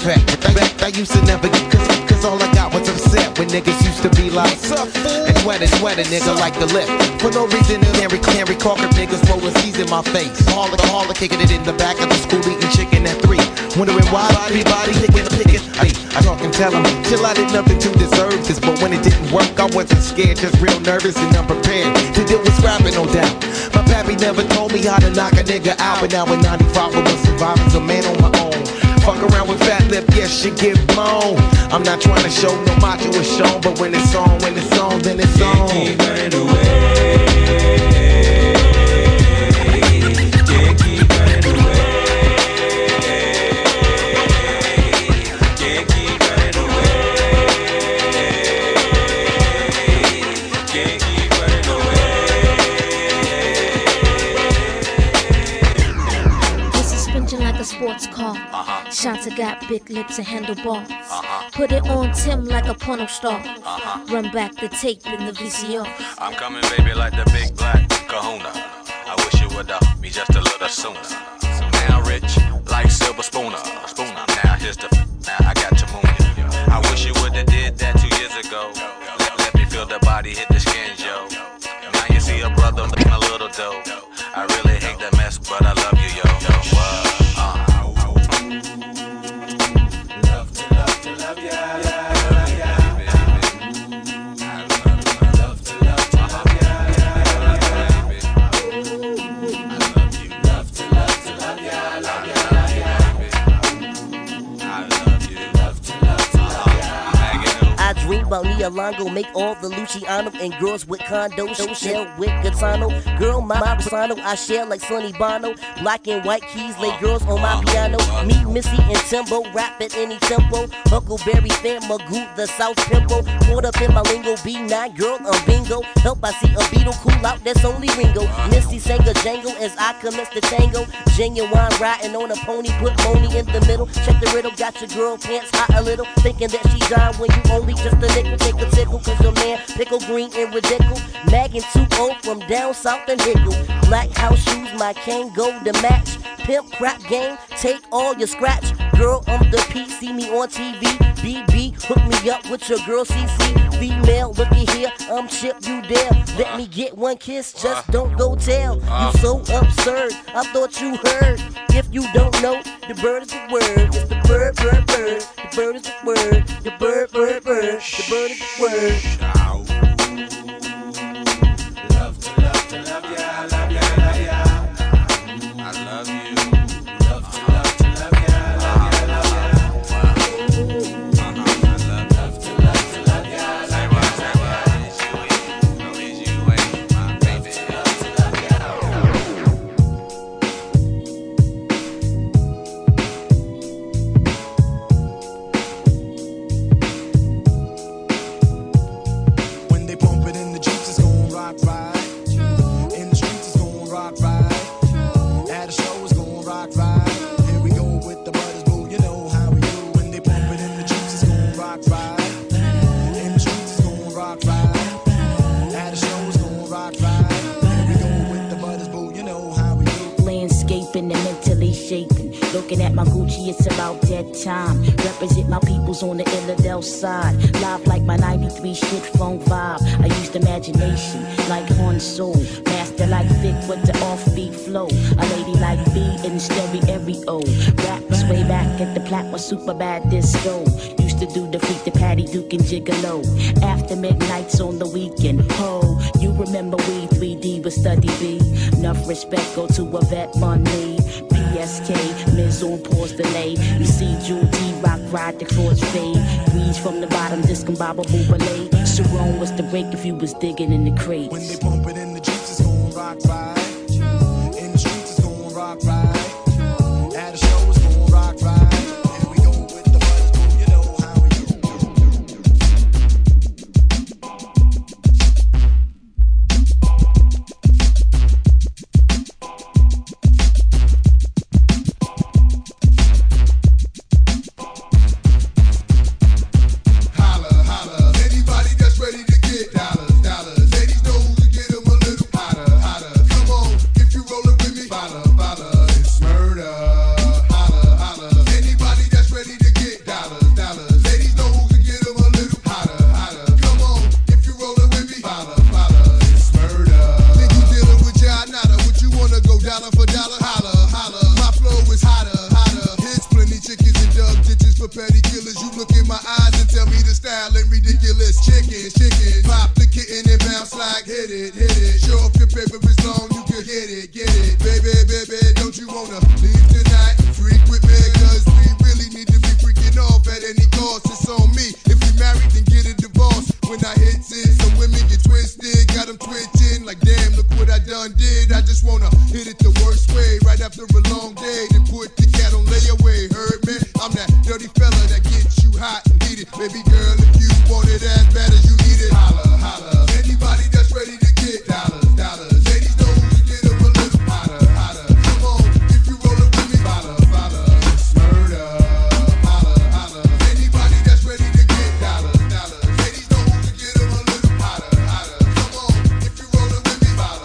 respect. I used to never get cause all I got was upset when niggas used to be like, and sweat a nigga like the lip. For no reason, can't recall niggas rolling C's in my face. All the kicking it in the back of the school, eating chicken at 3. Wondering why everybody picking. I talk and tell them, till I did nothing to deserve this. But when it didn't work, I wasn't scared, just real nervous and unprepared to deal with scrapping, no doubt. My pappy never told me how to knock a nigga out, but now in 95 I was surviving, a man on my own. Fuck around with fat lip, yes, she get blown. I'm not trying to show no macho is shown, but when it's on, then it's on. Can't keep running away. Can't keep running away. Can't keep running away. Can't keep running away. This is spinning like a sports car. Shanta got big lips and handlebars. Put it on Tim like a porno star. Run back the tape in the VCR. I'm coming, baby, like the big black kahuna. I wish you would me just a little sooner. Now rich, like silver spooner. Now here's the now I got to moon you. I wish you would have did that 2 years ago. Let me feel the body hit the skin, yo. Now you see a brother making a little dough. I really hate the mess, but I love you, yo. Love ya. Dream about Neolongo, make all the Luciano and girls with condos. Shell with Gatano, girl my persona, I share like Sonny Bono. Black and white keys, lay girls on my piano. Me, Missy, and Timbo, rap at any tempo. Huckleberry fan, Magoo, the South Pimple. Caught up in my lingo, B9, girl, I'm bingo. Help, I see a beetle cool out, that's only Ringo. Missy sang a jangle as I commence the tango. Genuine riding on a pony, put money in the middle. Check the riddle, got your girl pants hot a little. Thinking that she dying when you only just a nickel, take a tickle, cause your man pickle green and ridiculous. Mag and 2-0 from down south and Hickle. Black house shoes, my cane go to match. Pimp crap game, take all your scratch. Girl, I'm the P, see me on TV. BB, hook me up with your girl CC. Female, looky here, I'm Chip, you there. Let me get one kiss, just don't go tell. You so absurd, I thought you heard. If you don't know, the bird is the word. It's the bird, bird, bird. The bird is the word. The bird, bird, bird. The bird is the word. Love to love ya, love ya, love ya. I love you. Love to love ya, love ya, love ya. Love to love ya, love ya. Is you ain't my baby. Love to love ya. When they pump it in the Jeeps, it's gon' rock right. True. In the streets, it's gon' rock right. True. At a show, it's gon' rock right. Here we go with the brothers, boo. You know how we do. When they pump it in the Jeeps, it's gon' rock right. In the streets, it's gon' rock right. At a show, it's gon' rock right. Here we go with the brothers, boo. You know how we do. Landscaping and mentally shaping. Looking at my Gucci, it's about that time. Represent my peoples on the Illidale side. Live like my 93 shit phone vibe. I used imagination like Han Soul. Master like Vic with the offbeat flow. A lady like B in stereo. Raps way back at the Platinum Super Bad Disco. Used to do the freak the Patty Duke and Gigolo. After midnights on the weekend. Ho, you remember we 3D with Study B. Enough respect go to a vet money. PSK, Miz on pause delay. You see Jewel T-Rock ride the chords fade. Reach from the bottom, discombobable ballet. Sharon was the break if you was digging in the crates. When they pump it in the Jeeps, it's gon' rock right. True. In the streets, it's gon' rock right. True. At a show, it's gon' rock right. Here we go with the brothers, boo. You know how we do. Anybody that's ready to get dollars. Ladies know who to get them a little hotter. petty killers. You look in my eyes and tell me the style ain't ridiculous. Chickens, pop the kitten and bounce like hit it. Show off your paper is long, you can get it. Baby, don't you wanna leave tonight? Freak with me, cause we really need to be freaking off at any cost. It's on me. If we married, then get a divorce. When I hit it, some women get twisted, got them twitching like damn, look what I done did. I just wanna hit it the worst way, right after a long day, then put the cat on layaway. Heard me? I'm that dirty fella that gets you hot and heated. Baby girl, if you want it as bad as you need it, holla. Anybody that's ready to get dollars. Ladies know who to get them a little hotter. Come on, if you rollin' with me, follow. Murder, holla. Anybody that's ready to get dollars. Ladies know who to get them a little hotter. Come on, if you rollin' with me, follow.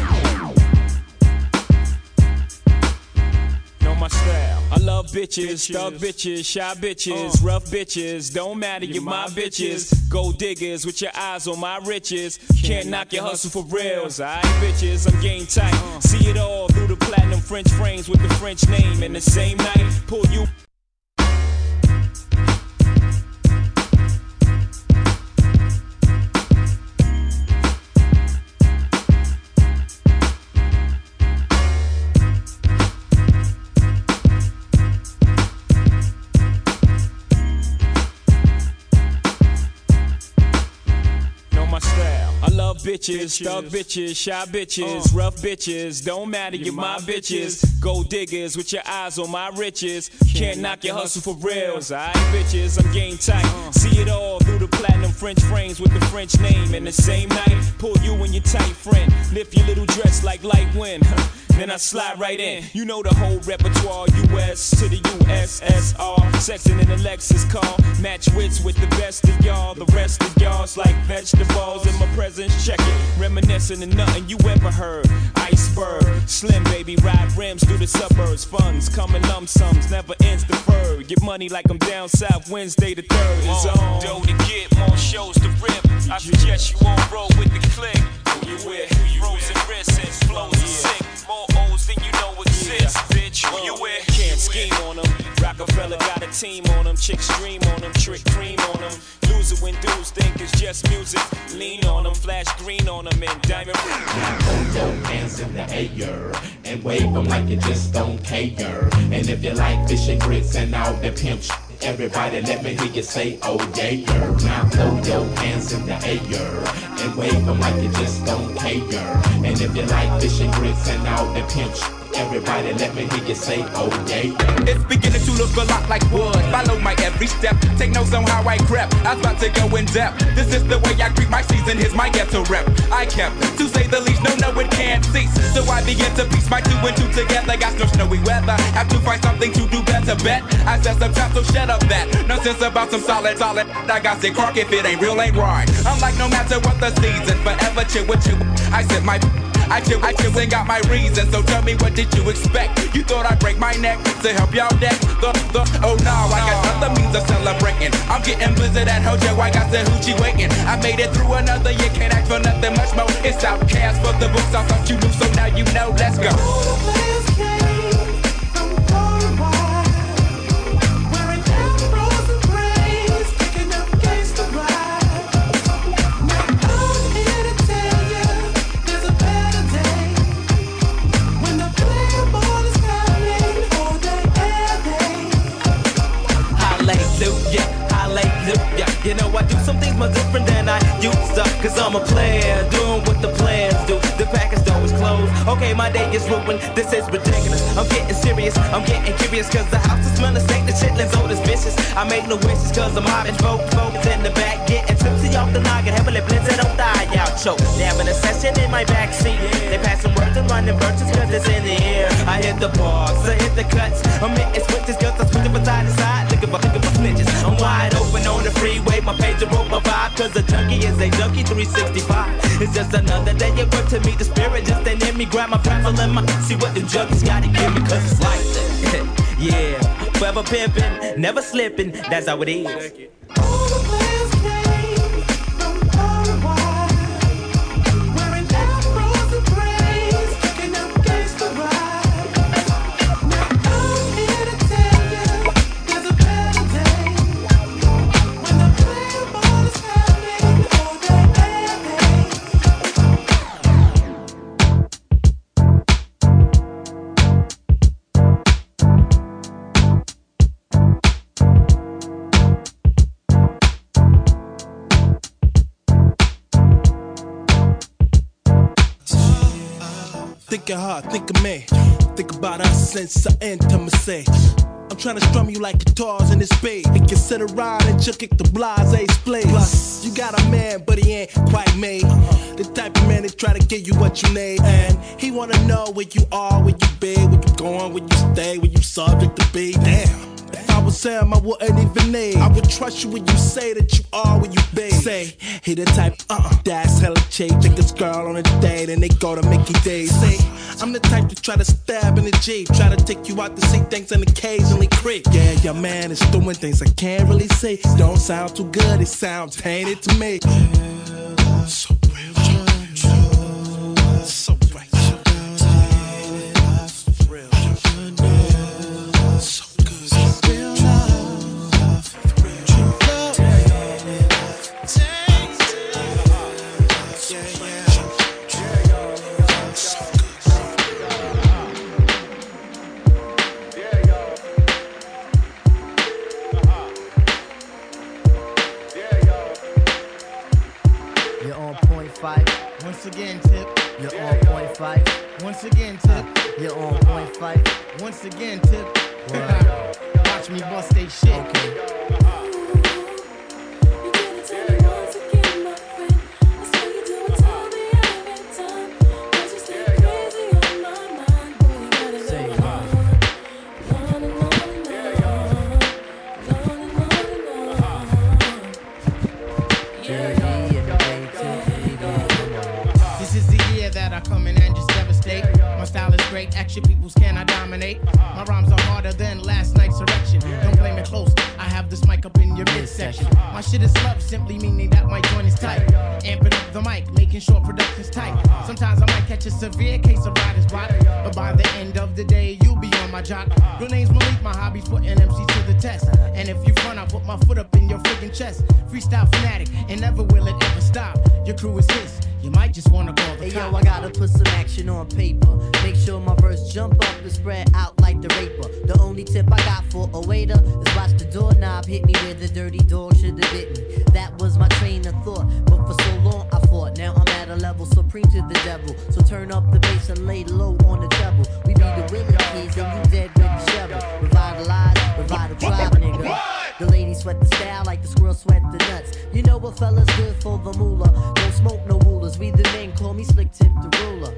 Know my style. I love bitches, thug bitches, shy bitches, rough bitches. Don't matter, you're my bitches. Gold diggers with your eyes on my riches. Can't knock your hustle for reals. Alright, bitches, I'm game tight. See it all through the platinum French frames with the French name. And the same night, pull you. Bitches, thug bitches, shy bitches, rough bitches. Don't matter, you're my bitches. Gold diggers with your eyes on my riches. Can't knock your hustle for reals. Alright, bitches, I'm game tight. See it all through the platinum French frames with the French name. And the same night, pull you and your tight friend. Lift your little dress like light wind. Then I slide right in. You know the whole repertoire. US to the USSR. Sexing in a Lexus car. Match wits with the best of y'all. The rest of y'all's like vegetables in my presence. Check it. Reminiscing of nothing you ever heard. Iceberg. Slim baby. Ride rims through the suburbs. Funds come in lump sums. Never ends deferred. Get money like I'm down south. Wednesday the 3rd is on. Dough to get. More shows to rip. I suggest you won't roll with the click. Who you with? Frozen wrists and flows are sick. More O's than you know exist, bitch. Who you with? Can't scheme on them. Rockefeller got a team on them. Chicks dream on them. Trick cream on them. Lose it when dudes think it's just music. Lean on them. Flash green on them. And diamond ring. Now hold your hands in the air and wave them like you just don't care. And if you like fish and grits and all the pimp shit, everybody let me hear you say, oh yeah. Now throw your hands in the air and wave them like you just don't care. And if you like fish and grits and all the pimp shit, everybody let me hear you say, oh yeah. It's beginning to look a lot like wood. Follow my every step. Take notes on how I crept. I was about to go in depth. This is the way I greet my season. Here's my ghetto rep. I kept, to say the least, no, it can't cease. So I begin to piece my 2 and 2 together. Got no snowy weather. Have to find something to do better. Bet I said some time, so shut up that. No sense about some solid. I got sick crock. If it ain't real, ain't right. I'm like no matter what the season. Forever chill with you. I said my I chill and got my reasons, so tell me what did you expect? You thought I'd break my neck to help y'all deck? Oh no, I got other means of celebrating. I'm getting blizzard at Hojo, I got the hoochie waiting. I made it through another year, can't ask for nothing much more. It's outcast for the books, I thought you knew, so now you know, let's go. You know I do some things more different than I used to. Cause I'm a player, doing what the players do. The package door is closed, okay my day is ruined. This is ridiculous, I'm getting serious. I'm getting curious cause the house is smelling steak. The chitlins old as vicious. I make no wishes cause I'm mobbing folks in the back. Getting tipsy off the noggin, heavily blended, don't die out choke. They having a session in my backseat. They passing words and running virtues cause it's in the air. I hit the bars, I hit the cuts. I'm hitting switches cause I'm switching from side to side. Looking for snitches. I'm wide open on the freeway. My pager broke my vibe cause a junkie is a junkie 365. It's just another day at work to meet the spirit. Just ain't in me, grab my pretzel and my see what the junkies gotta give me cause it's like that. Yeah, forever pimping, never slipping, that's how it is. Better day. Think of her, think of me. Think about us since the intimacy. I'm trying to strum you like guitars in this beat. We can sit around and just kick the blase split. Plus, you got a man, but he ain't quite me. The type of man that try to get you what you need. And he wanna know where you are, where you be, where you going, where you stay, where you subject to be. Damn. If I was him, I wouldn't even need. I would trust you when you say that you are where you be. Say, he the type, that's hella cheap. Take this girl on a date and they go to Mickey D's. Say, I'm the type to try to stab in the Jeep. Try to take you out to see things and occasionally creep. Yeah, your man is doing things I can't really say. Don't sound too good, it sounds tainted to me. So real, so right. Once again, Tip. You're on point five. Once again, Tip. You're on point five. Once again, Tip. Watch me bust they shit. Okay. Action peoples can I dominate. My rhymes are harder than last night's erection. Don't blame it close, I have this mic up in your midsection. My shit is love, simply meaning that my joint is tight. Amping up the mic, making sure production's tight. Sometimes I might catch a severe case of writer's block, but by the end of the day, you'll be on my jock. Real name's Malik, my hobby's putting MCs to the test. And if you front, I put my foot up in your friggin' chest. Freestyle fanatic, and never will it ever stop. Your crew is his, you might just wanna call the Hey cop. yo, I gotta put some action on paper. Make sure my verse jump up and spread out like the raper. The only tip I got for a waiter is watch the doorknob hit me where the dirty dog should have bit me. That was my train of thought, but for so long I fought. Now I'm at a level supreme to the devil. So turn up the bass and lay low on the treble. We be the willing kids and you dead with the shovel. Revitalize, revive the tribe, nigga. The ladies sweat the style like the squirrel sweat the nuts. You know what fella's good for the moolah. Don't smoke no rulers. We the men, call me Slick Tip the ruler.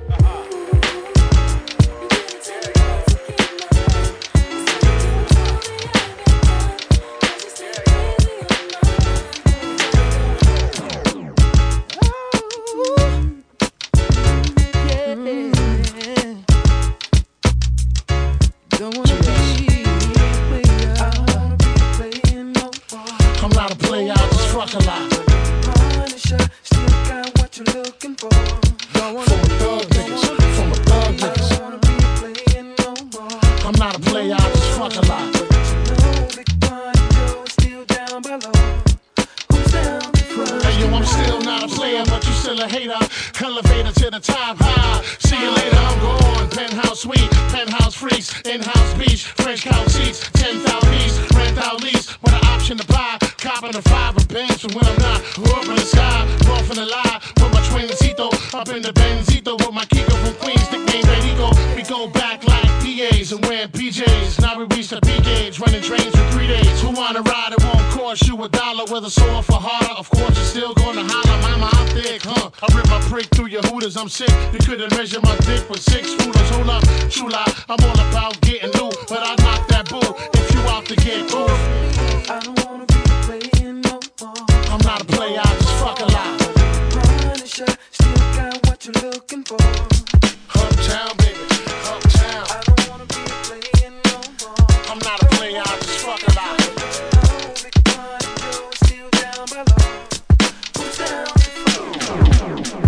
I'm not a player, I just fuck a lot. Still got what you're looking for. From a thug niggas, from a thug niggas. I don't wanna be playing no more. I'm not a player, I just fuck a lot. But you know Big Pun Joe is still down below. Who's down before? Hey yo, I'm still not a player, but you still a hater. Elevator to the top high. See you later, I'm gone. Penthouse suite, penthouse freaks, in-house beach, French couch seats, 10,000 piece, rent out lease, with an option to buy. Copping a 5 of Benz, so when I'm not, up in the sky, off in the lie, with my twincito, up in the Benzito, with my Kiko from Queens, nickname Benito. We go back like PAs and wearing PJs. Now we reach the P gauge, running trains for 3 days. Who wanna ride? It won't cost you $1. Whether sore for harder, of course you're still gonna holler. Mama, I'm thick, huh? I rip my prick through your hooters, I'm sick. You couldn't measure my dick with 6 rulers. Hold up, true lie, I'm all about getting loot, but I knock that bull if you out to get cool. I don't wanna be playing no more. I'm not a player, I just fuck a lot. Punisher, still got what you're looking for. Uptown, baby, uptown. I don't wanna be playing no more. I'm not a player, I just fuck a lot. Big Pun Joe is still down below. Who's down before?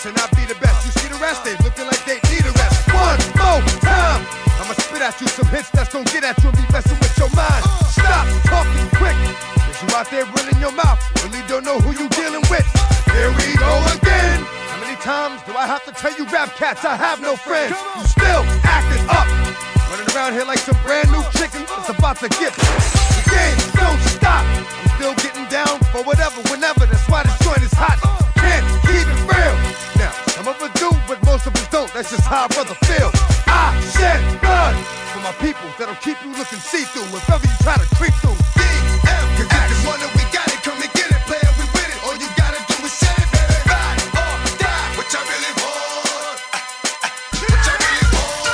best and I be the best. You see the rest, they looking like they need a rest. One more time, I'ma spit at you some hits that's gonna get at you and be messing with your mind. Stop talking quick, cause you out there running your mouth, really don't know who you dealing with. Here we go again. How many times do I have to tell you rap cats I have no friends? You still acting up, running around here like some brand new chicken that's about to get. The game don't stop, I'm still getting down for whatever, whenever, that's why this joint is hot. Can't keep it real. Now, some of us do, but most of us don't, that's just how a brother feel. I shed blood for my people that'll keep you looking see-through if ever you try to creep through. DM, cause if you wanna, we got it, come and get it, player, we with it. All you gotta do is set it, baby. Ride or die, what I really want. What I really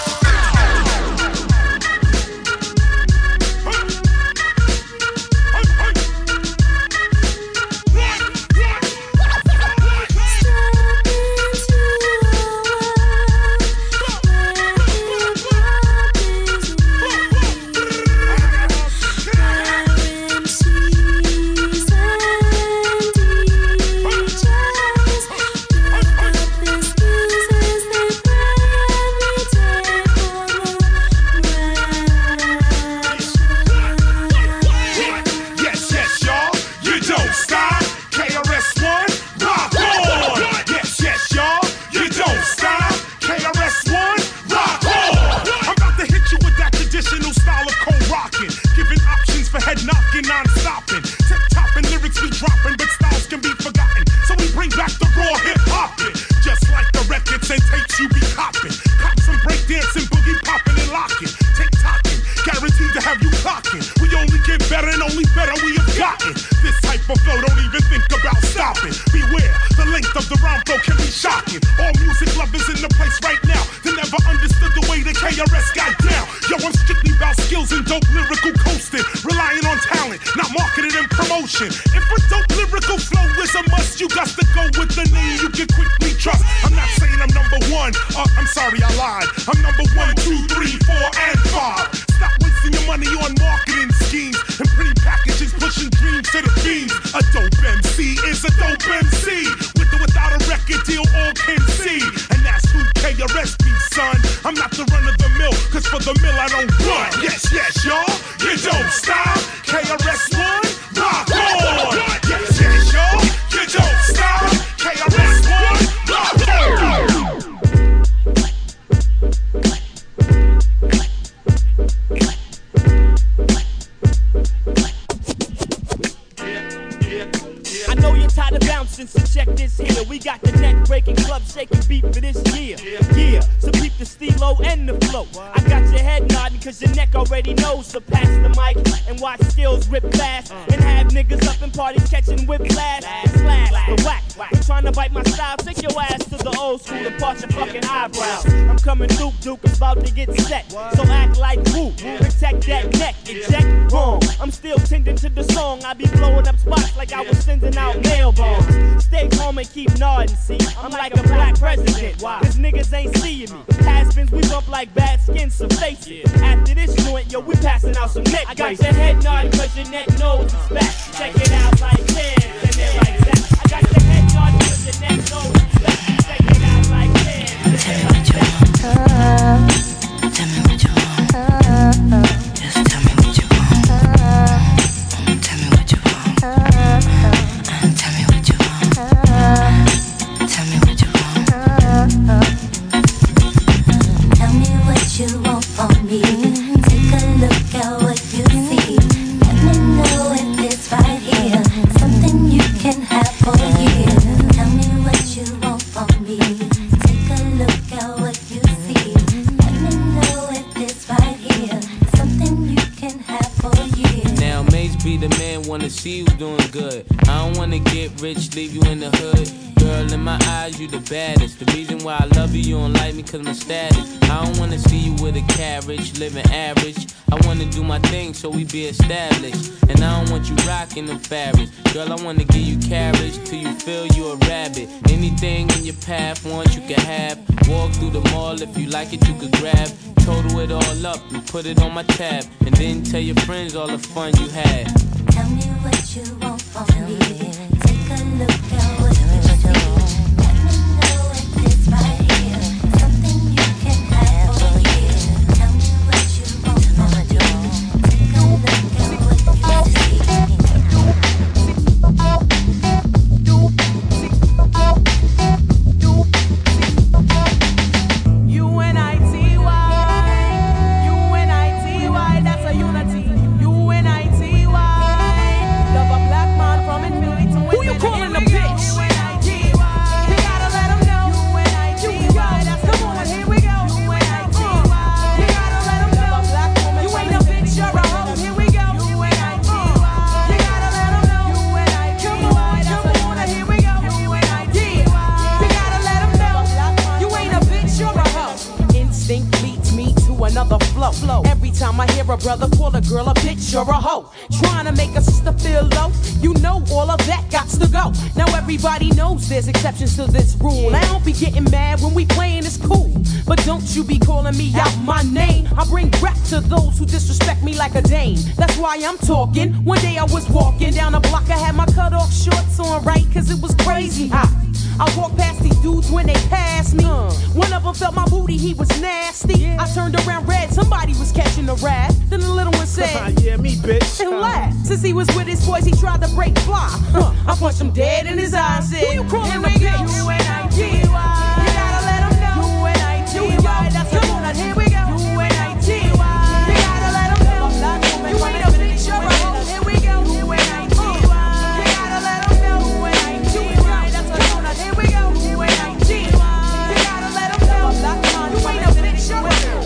established, and I don't want you rocking them fabrics. Girl, I wanna give you carriage till you feel you a rabbit. Anything in your path, once you can have. Walk through the mall, if you like it, you could grab. Total it all up and put it on my tab, and then tell your friends all the fun you had. Tell me what you want from me. Take a look at what you see. Let me know if flow. Every time I hear a brother call a girl a bitch or a hoe, trying to make a sister feel low, you know all of that got to go. Now everybody knows there's exceptions to this rule. I don't be getting mad when we playing, it's cool, but don't you be calling me out my name. I bring rap to those who disrespect me like a dame. That's why I'm talking. One day I was walking down the block, I had my cut off shorts on, right, cause it was crazy hot. I walked past these dudes when they passed me. One of them felt my booty, he was nasty. I turned around red, somebody was catching a rat. Then the little one said, yeah, me, bitch. And laughed. Since he was with his boys, he tried to break fly. I punched him dead in his eyes and said, who you calling a bitch? U-N-I-T-Y. You gotta let him know. U-N-I-T-Y. That's the one. Here we go. U-N-I-T-Y. You gotta let him know. You ain't a bitch, you're a hoe. Here we go. U-N-I-T-Y. You gotta let him know. U-N-I-T-Y. That's the one. Here we go. U-N-I-T-Y. You gotta let him know. You ain't a bitch, you're a hoe.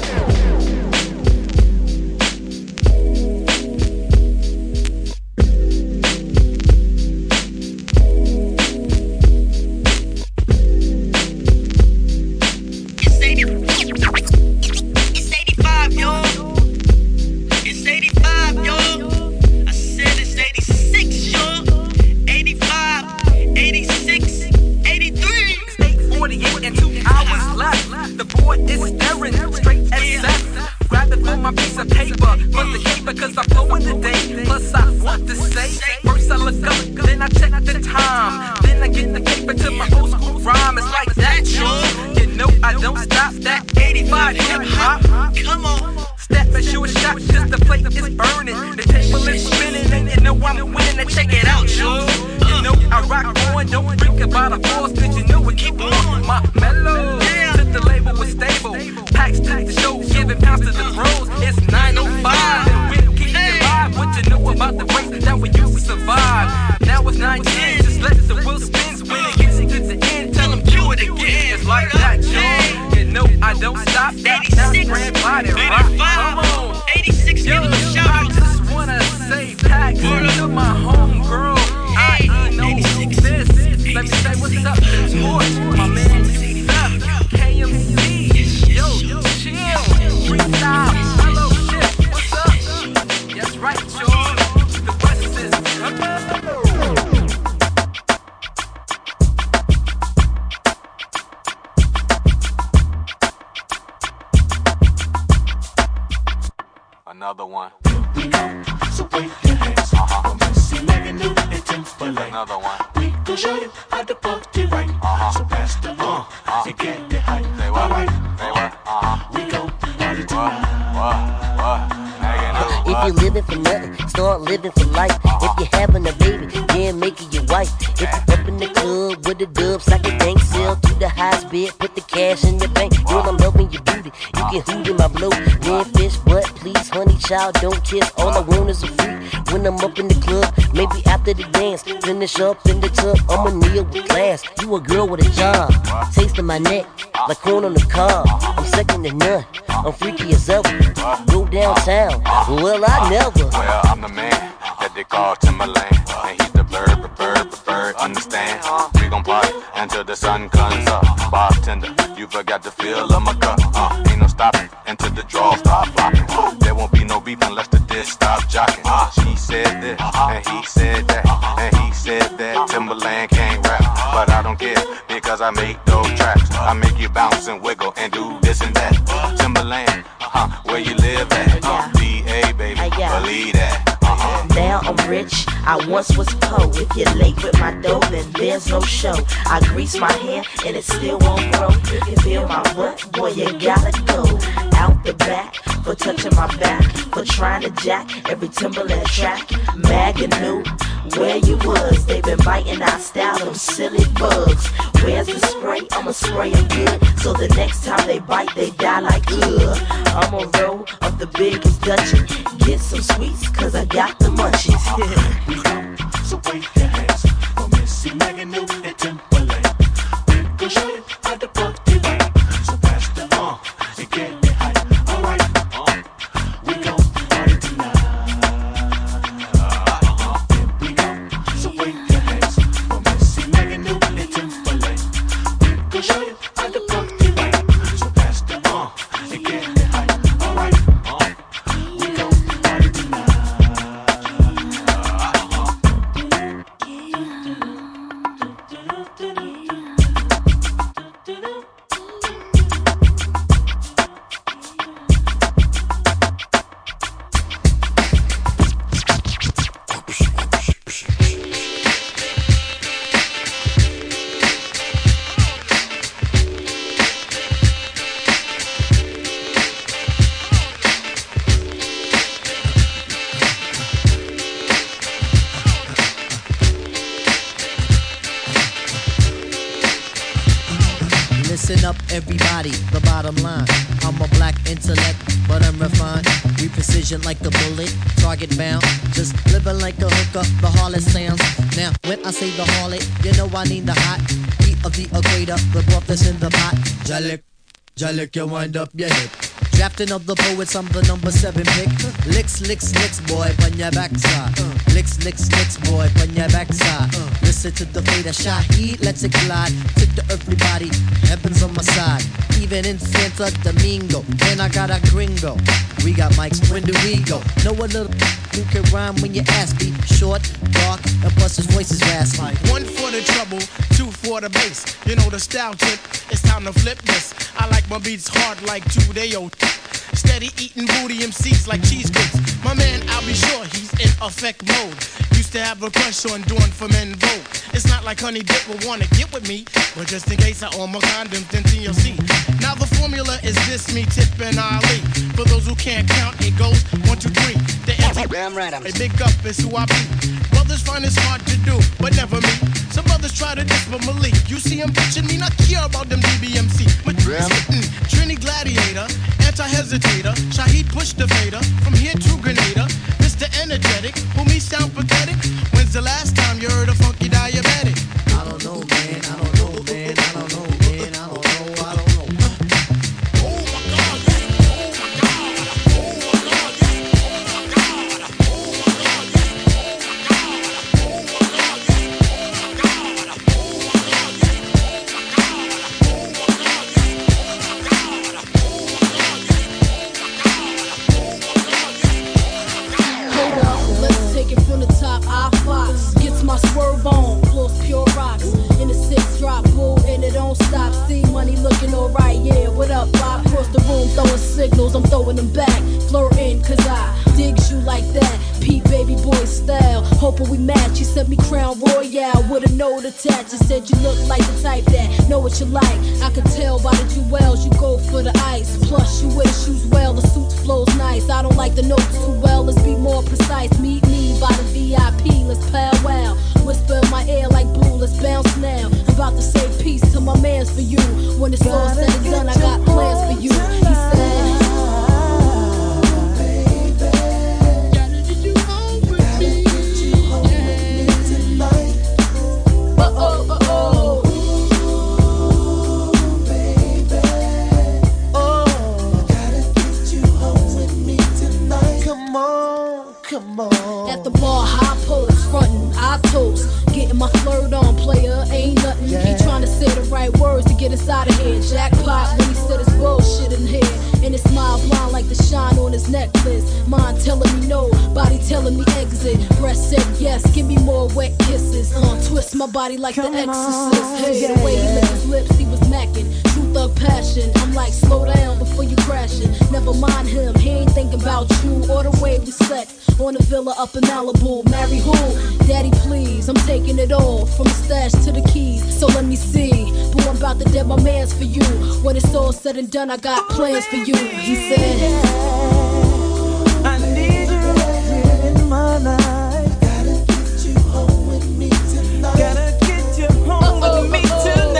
Cause I flow in the day, plus I want to say. First I look up, then I check the time. Then I get the paper to my old school rhyme. It's like that, y'all. You know I don't stop that 85 hip hop. Come on. Step and shoot a shot, cause the plate is burning. The table is spinning, and you know I'm winning. Check it out, y'all. You know I rock on, don't think about a force, cause you know we keep on. My mellow, to the label was stable. Packs to the show, giving pounds to the pros. It's 905, and we keep it live. What you know about the race that we used to survive? Now it's 910, just let the wheel spins. When it gets to the end, tell them do it again. It's like that, y'all. You know I don't stop that. That's grand body rock. Come on. 86, yo, I just wanna say Pax to my home girl. I know this. Let me say what's up to Torch, my man Seth, KMC. Yo, chill, freestyle, fellowship. What's up? That's right, y'all. The West is another one. So wave your hands. From Missy, Megan New, and Timberlake. Another one. We gon' show you how to party right. So pass the and get the hype. Say what? Alright. Say what? We gon' party tonight. What? If you're living for nothing, start living for life. If you're having a baby, then make it your wife. If you're up in the club with the dubs, like a gang sell to the highest bid, put the cash in your bank. Girl, I'm helping your beauty. You can hoot in my blow. Man, fish, but please, honey, child, don't kiss. All I want is a freak when I'm up in the club. Maybe after the dance, finish up in the tub. I'm a kneel with class. You a girl with a job. Tasting my neck like corn on the cob. I'm second to none. I'm freaky as ever. Go downtown. Well, I never. Well, I'm the man that they call Timberland, and he's the bird, understand? We gon' party until the sun comes up. Bartender, you forgot to fill up my cup. Ain't no stopping until the draw stop flopping. There won't be no beef unless the disc stop jocking. She said this, and he said that, and he said that Timberland can't rap, but I don't care because I make those tracks. I make you bounce and wiggle and do this and that. Timberland, where you live at? DA, baby, believe that. Now I'm rich, I once was poor. If you're late with my dough, then there's no show. I grease my hair and it still won't grow. If you feel my butt, boy, you gotta go out the back for touching my back, for trying to jack every Timberland track. Maganu, where you was? They been biting our style, them silly bugs. Where's the spray? I'ma spray them good, so the next time they bite, they die like ugh. I'ma roll up the biggest Dutchie, get some sweets, cause I got the munchies. So wave your hands. From Missy, Megan New, and Timberlake. We gon' show you how to party right. So pass the and get the hype. Alright. We gon' party tonight. Here we go. So wave your hands. From Missy, Megan New, and Timberlake. We gon' show you how to party right. So pass the and get the hype. Alright. Listen up, everybody, the bottom line. I'm a black intellect, but I'm refined. We precision like a bullet, target bound. Just living like a hooker, the harlot sounds. Now, when I say the harlot, you know I need the hot heat of the equator, the broth that's in the pot. Jalik, you wind up your hip. Drafting of the poets, I'm the number 7 pick. Licks, boy, on your backside. Licks, boy, on your backside. Listen to the fate of Shaheed, let's it glide. Tip to everybody, heaven's on my side. Even in Santo Domingo, and I got a gringo. We got mics, when do we go? Know a little you can rhyme when you ask me. Short, dark, and plus his voice is raspy. 1 for the trouble, 2 for the bass. You know the style tip, it's time to flip this. I like my beats hard like 2-day-old. Steady eating booty MCs like cheesecakes. My man, I'll be sure he's in effect mode. Used to have a crush on doing for men vote. It's not like Honey Dip will wanna get with me, but just in case I own my condoms, then TLC. Now the formula is this, me, Tip, and Ali. For those who can't count, it goes 1, 2, 3. The damn right, I'm a big up is who I be. Brothers find it's hard to do, but never me. Some brothers try to diss, but Malik, you see him bitching me, not care about them DBMC. But Trini Gladiator, anti-hesitator, Shaheed push the fader, from here to Grenada, Mr. Energetic, who me sound pathetic. When's the last time you heard a funky diabetic? I don't know, man, I don't know, man, I don't know, man, I don't know, I don't know. My swerve on, floors pure rocks. In the 6 drop, bull, and it don't stop. See money looking alright, yeah. What up, Bob? Across the room, throwing signals, I'm throwing them back. Flirting, cause I digs you like that. Pete baby boy style, hoping we match. You sent me Crown Royale with a note attached. You said you look like the type that know what you like. I could tell by the jewels, you go for the ice. Plus, you wear the shoes well, the suit flows nice. I don't like the notes too well, let's be more precise. Meet me by the VIP, let's powwow. Whisper in my ear like blue, let's bounce now. I'm about to say peace to my mans for you. When it's all said and done, I got plans for you. He said, Come on. At the bar, high post, frontin', I toast. Getting my flirt on, player, ain't nothing. He trying to say the right words to get us out of here. Jackpot when he said his bullshit in here. And his smile blind like the shine on his necklace. Mind telling me no, body telling me exit. Breast said yes, give me more wet kisses. Twist my body like the exorcist. Hey, the way he licked his lips, he was macking. True thug passion. I'm like, slow down before you crashing. Never mind him, he ain't thinking about you or the way we slept. On a villa up in Malibu, marry who? Daddy please, I'm taking it all, from the stash to the keys, so let me see. Boo, I'm about to dead my mans for you. When it's all said and done, I got plans for you. He said, I need you right here in my life. Gotta get you home with me tonight. Gotta get you home with me tonight.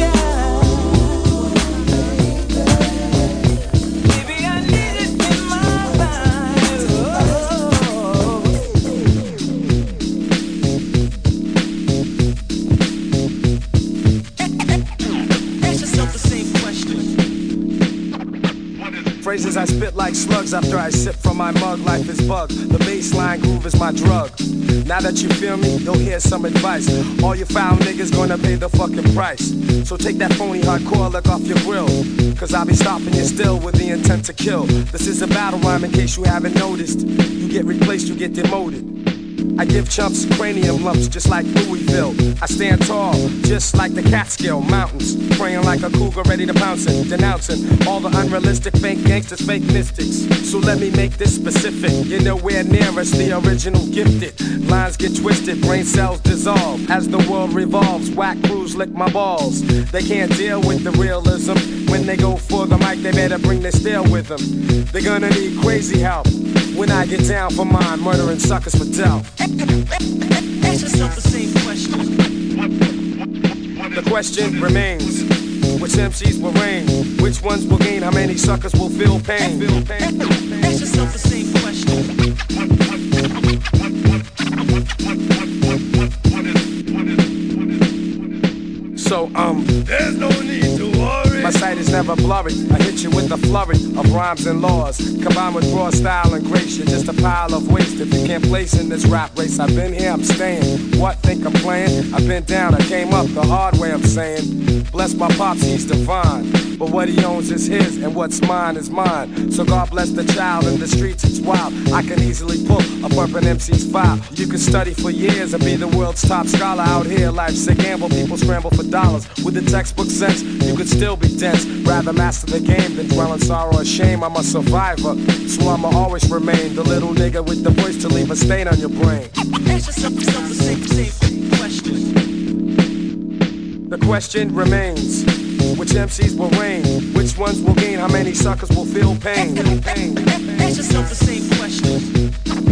Phrases I spit like slugs after I sip from my mug. Life is bug, the baseline groove is my drug. Now that you feel me, you'll hear some advice. All you foul niggas gonna pay the fucking price. So take that phony hardcore look off your grill, cause I'll be stopping you still with the intent to kill. This is a battle rhyme in case you haven't noticed. You get replaced, you get demoted. I give chumps cranium lumps just like Louisville. I stand tall, just like the Catskill Mountains. Praying like a cougar ready to pounce it. Denouncing all the unrealistic fake gangsters, fake mystics. So let me make this specific. You're nowhere near us, the original gifted. Lines get twisted, brain cells dissolve. As the world revolves, whack crews lick my balls. They can't deal with the realism. When they go for the mic, they better bring their steel with them. They're gonna need crazy help when I get down for mine, murdering suckers for Delph. Ask yourself the same question. The question remains, Which MCs will reign? Which ones will gain? How many suckers will feel pain? Ask yourself the same question. So, there's no need to worry. My sight is never blurry. I hit you with a flurry of rhymes and laws, combined with raw style and grace. You're just a pile of waste if you can't place in this rap race. I've been here, I'm staying. What, think I'm playing? I've been down, I came up the hard way, I'm saying. Bless my pops, he's divine. But what he owns is his, and what's mine is mine. So God bless the child in the streets, it's wild. I can easily pull a bumpin' MC's file. You can study for years and be the world's top scholar out here. Life's a gamble, people scramble for dollars. With the textbook sense, you could still be dense. Rather master the game than dwell in sorrow or shame. I'm a survivor, so I'ma always remain the little nigga with the voice to leave a stain on your brain. Ask yourself the same question. The question remains. Which MCs will reign? Which ones will gain? How many suckers will feel pain? Ask yourself the same question.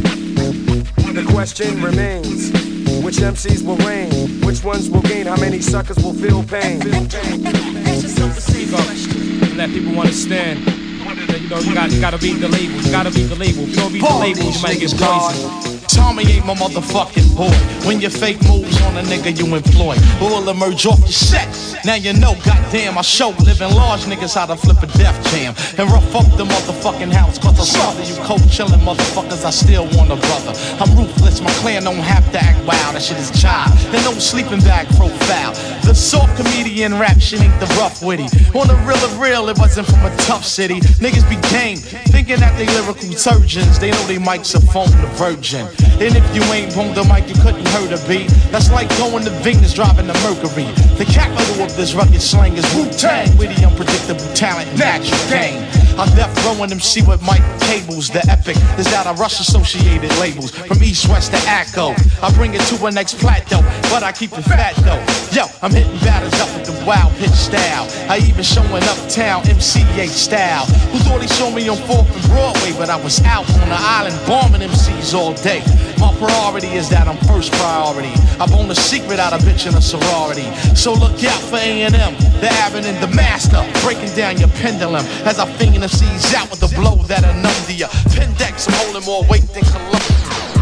The question remains. Which MCs will reign? Which ones will gain? How many suckers will feel pain? Ask yourself the same question. Let people understand that, you know, you gotta beat the label. You gotta beat the label. If you don't beat the label, you might get poisoned. Tommy ain't my motherfucking boy. When your fake moves on a nigga you employ, who will emerge off your set? Now you know, goddamn, I show living large niggas how to flip a Def Jam and rough up the motherfucking house. Cause I saw you cold chillin' motherfuckers, I still want a brother. I'm ruthless, my clan don't have to act wild. That shit is child, and no sleeping bag profile. The soft comedian rap shit ain't the rough witty. On the real, it wasn't from a tough city. Niggas be game, thinking that they lyrical surgeons. They know they mics are phone the virgin. And if you ain't on the mic, you couldn't hurt a beat. That's like going to Venus driving the Mercury. The capital of this rugged slang is Wu-Tang. Witty, unpredictable talent, natural game. I death rowing MC with Mike Cables. The epic is that I rush associated labels from east, west to Acco. I bring it to a next plateau, but I keep it fat though. Yo, I'm hitting batters up with the wild pitch style. I even showing uptown MCA style. Who thought he saw me on 4th and Broadway, but I was out on the island bombing MCs all day. My priority is that I'm first priority. I bone a secret out of bitch in a sorority. So look out for A&M, the Abbott and the Master, breaking down your pendulum as I finger MCs out with a blow that'll numb to ya. Pendex, I'm holding more weight than Columbia.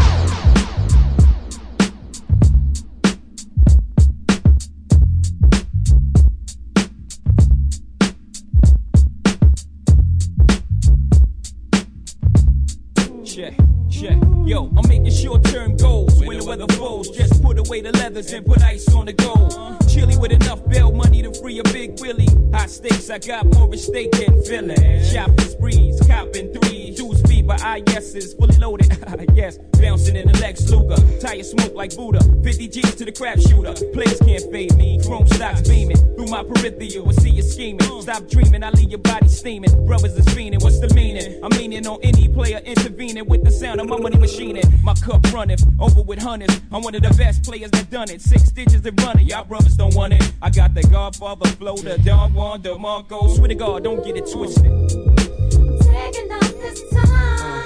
Check. Yo, I'm making short-term goals. When the weather falls, just put away the leathers and put ice on the gold. Chilly with enough bail money to free a big Willie. High stakes, I got more at stake than feeling. Shopping sprees, copping threes. Dudes feed by IS's, fully loaded. Yes, bouncing in the Lex Luger. Tire smoke like Buddha. 50 G's to the crap shooter. Players can't fade me. Chrome stocks beaming through my peripheral. I see you scheming. Stop dreaming, I leave your body steaming. Brothers is fiending, what's the meaning? I'm meaning on any player intervening with the sound of my money machining. My cup running over with hundreds. I'm one of the best players that done it. 6 digits and running, y'all brothers don't want it. I got the Godfather flow, the Don Juan, the Marco. Swear to God, don't get it twisted. Taking out this time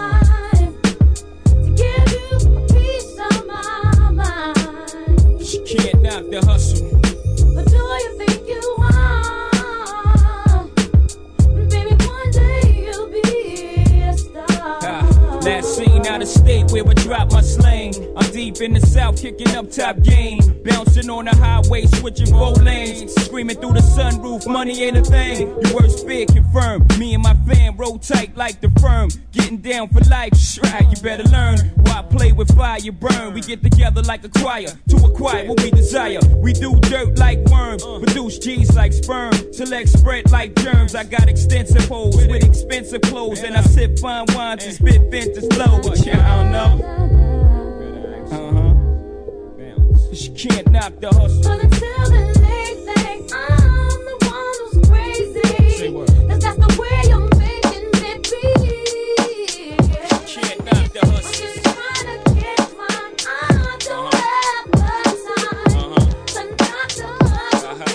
to give you a piece of my mind. She can't knock the hustle. But do you think you are? Baby, one day you'll be a star. Last seen out of state where I drop my slang. I'm deep in the south, kicking up top game. Bouncing on the highway, switching 4 lanes. Screaming through the sunroof, money ain't a thing. Your words big, confirm. Me and my fam roll tight like the firm. Getting down for life, right, you better learn. Why play with fire, you burn. We get together like a choir to acquire what we desire. We do dirt like worms, produce G's like sperm. Select spread like germs. I got extensive holes with expensive clothes. And I sip fine wines and spit vintage flow. But yeah, I don't know. She can't knock the hustle. But until then, they think I'm the one who's crazy. 'Cause that's the way you're making me feel. She can't knock the hustle. I'm just trying to get mine. I don't have the time to knock the hustle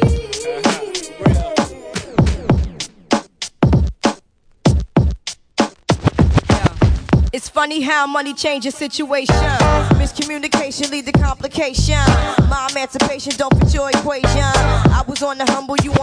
free. It's funny how money changes situation. Miscommunication lead to complication. My emancipation don't fit your equation. I was on the humble, you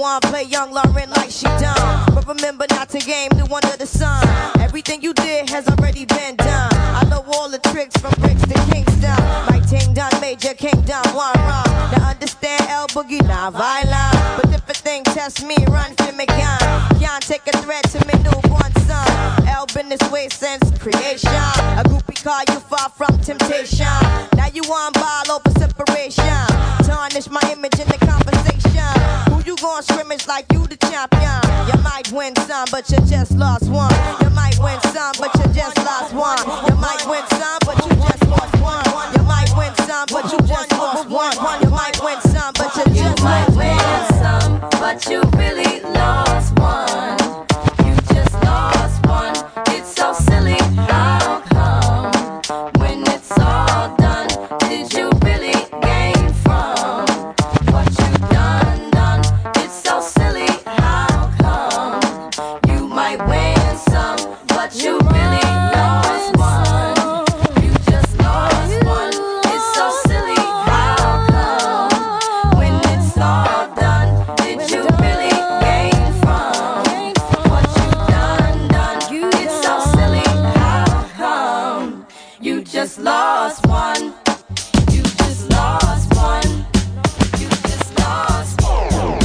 wanna play young Lauren like she done. But remember not to game new under the sun. Everything you did has already been done. I know all the tricks from bricks to Kingston. Like Ting Dun, Major Kingdom, one run. Now understand El Boogie, not violent. But if a thing test me, run for me, can't take a threat to me newborn son. El been this way since creation. A groupie call you far from temptation. Now you on ball over separation. Tarnish my image in the conversation. Who you gon' scrimmage like you the champion? You might win some, but you just lost one. You might win some, but you just lost one. You might win some, but you just lost one. You might win some, but you just lost one. You might win some, but you just lost one. You might win some, but you really lost one. You just lost one. It's so silly. How come when it's all done, did you really gain from what you done? It's so silly. How come you might win some, but you really lost one? You just lost one. It's so silly. How come when it's all done, did you really gain from what you done? It's so silly. How come you just lost one? You just lost one. You just lost one.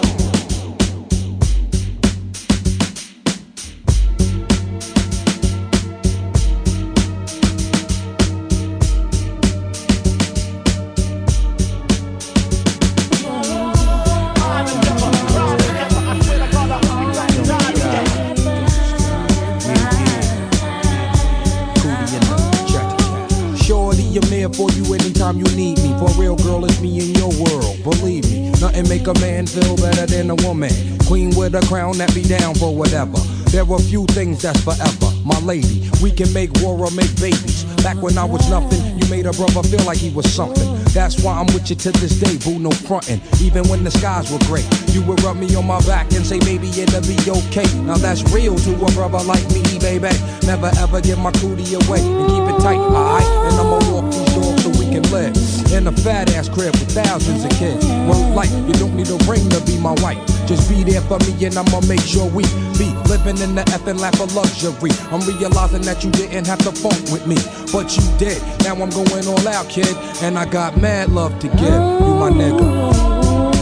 Shorty, I'm there for you anytime you need me. For real, girl, it's me in your world. Believe me, nothing make a man feel better than a woman. Queen with a crown that be down for whatever. There are few things that's forever. My lady, we can make war or make babies. Back when I was nothing, you made a brother feel like he was something. That's why I'm with you to this day, boo, no frontin'. Even when the skies were gray, you would rub me on my back and say, baby, it'll be okay. Now that's real to a brother like me, baby. Never ever give my cootie away and keep it tight, alright? And I'ma walk these dogs so we can live in a fat ass crib with thousands of kids. Word life, you don't need a ring to be my wife. Just be there for me and I'ma make sure we be living in the effing lap of luxury. I'm realizing that you didn't have to funk with me, but you did. Now I'm going all out, kid, and I got mad love to give. You my nigga.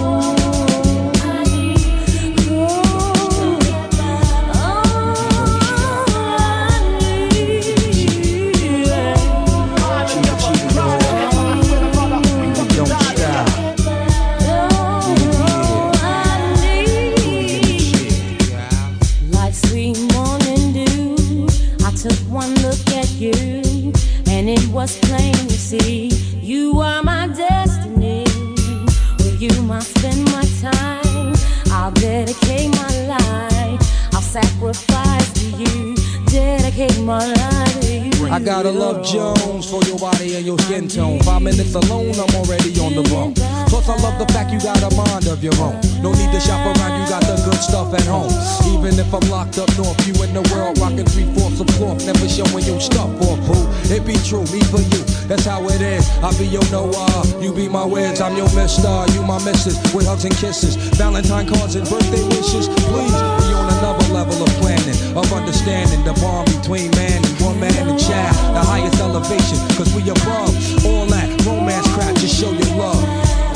Was plain to see you are my destiny. With you I spend my time. I'll dedicate my life. I'll sacrifice to you. Dedicate my life to you. I gotta love Jones for your body and your skin tone. 5 minutes alone, I'm already on the bone. Plus I love the fact you got a mind of your own. No need to shop around, you got the good stuff at home. Even if I'm locked up north, you in the world rocking 3/4 of cloth, never showing your stuff off, boo. It be true, me for you, that's how it is. I be your Noah, you be my Wiz, I'm your mister, you my missus, with hugs and kisses, Valentine cards and birthday wishes. Please be on another level of planning, of understanding the bond between man and woman and child, the highest elevation, cause we above all that romance crap, just show your love.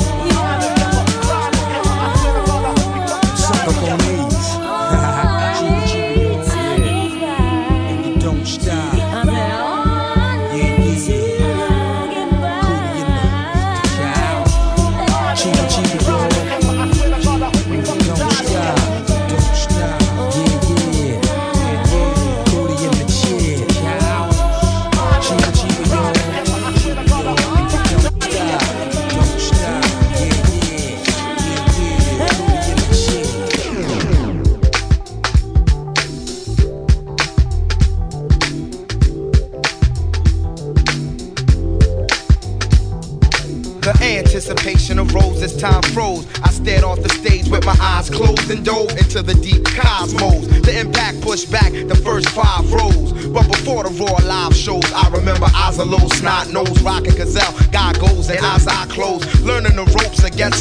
Suck up on these. And you don't stop. Anticipation arose as time froze. I stared off the stage with my eyes closed and dove into the deep cosmos. The impact pushed back the first 5 rows. But before the raw live shows, I remember eyes a little snot nose, rocking gazelle, God goes and eyes I close. Learning the ropes of ghetto survival.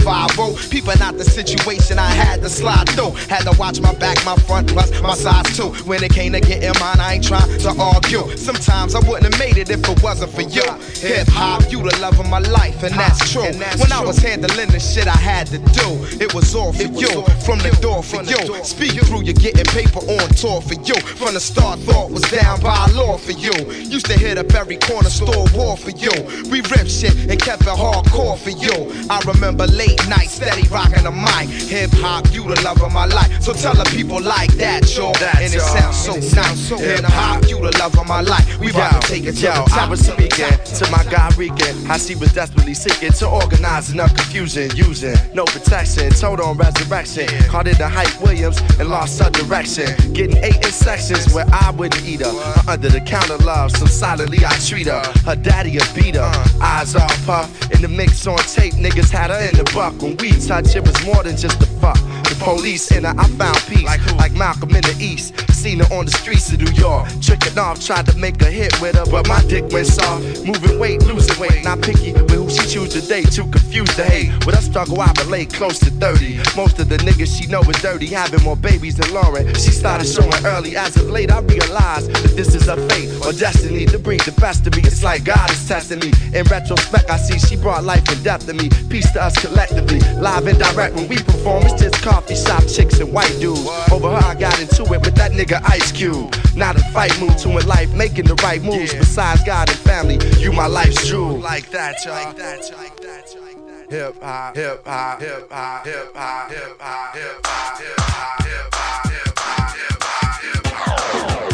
5-0. Peeping out the situation, I had to slide through. Had to watch my back, my front, plus my size too. When it came to getting mine, I ain't trying to argue. Sometimes I wouldn't have made it if it wasn't for you. Hip hop, you the love of my life, and that's true. When I was handling the shit I had to do, it was all for you. From the door for you. Speak through, you're getting paper on tour for you. From the start, thought was down by law for you. Used to hit up every corner store war for you. We ripped shit and kept it hardcore for you. I remember late nights, steady rocking the mic. Hip hop, you the love of my life. So tell the people like that, y'all. And it sounds so nice. Hip hop, you the love of my life. We about to take it to the top. I was speaking to my guy Regan. How she was desperately seeking to organize enough confusion. Using no protection, told on resurrection. Caught it to Hype Williams and lost her direction. Getting 8 in sections where I wouldn't eat her. Her under the counter love, so silently I treat her. Her daddy a beater, eyes all puff. In the mix on tape, niggas had her in the buck. When we touch, it was more than just a fuck. The police in her, I found peace. Like Malcolm in the East. Seen her on the streets of New York. Tricking off, tried to make a hit with her, but my dick went soft. Moving weight, losing weight. Not picky with who she choose to date. Too confused to hate. With her struggle, I relate close to 30. Most of the niggas she know is dirty, having more babies than Lauren. She started showing early. As of late, I realized that this is her fate or destiny to bring the best of me. It's like God is testing me. In retrospect, I see she brought life and death to me. Peace to us collectively. Live and direct when we perform. It's just coffee shop chicks and white dudes. Over her, I got into it with that nigga Ice Cube. Now the fight moved to in life, making the right moves. Besides God and family, you my life's jewel. Like that, y'all. Like that, y'all. Like that, y'all. Hip hop, hip hop, hip hop, hip hop, hip hop, hip hop, hip hop, hip hop, hip hop, hip hop, hip hop.